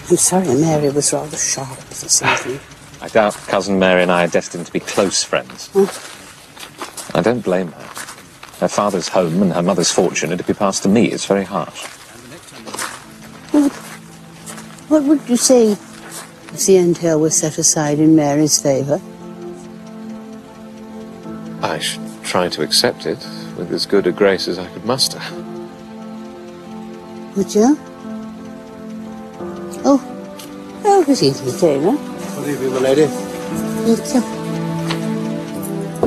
I'm sorry, Mary was rather sharp this evening. I doubt Cousin Mary and I are destined to be close friends. I don't blame her. Her father's home and her mother's fortune are to be passed to me. It's very harsh. What would you say if the entail was set aside in Mary's favour? I should try to accept it with as good a grace as I could muster. Would you? Oh, good evening, Taylor. Good evening, my lady. Thank you.